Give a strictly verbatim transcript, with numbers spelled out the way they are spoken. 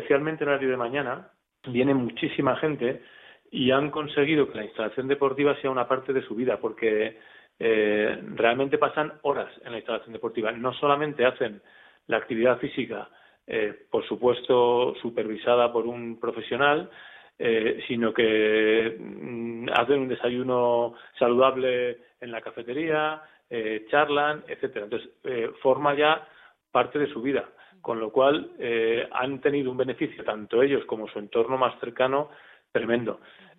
especialmente en horario de mañana, viene muchísima gente y han conseguido que la instalación deportiva sea una parte de su vida, porque eh, realmente pasan horas en la instalación deportiva. No solamente hacen la actividad física, eh, por supuesto, supervisada por un profesional, eh, sino que mm, hacen un desayuno saludable en la cafetería, eh, charlan, etcétera. Entonces, eh, forma ya parte de su vida, con lo cual eh, han tenido un beneficio tanto ellos como su entorno más cercano tremendo.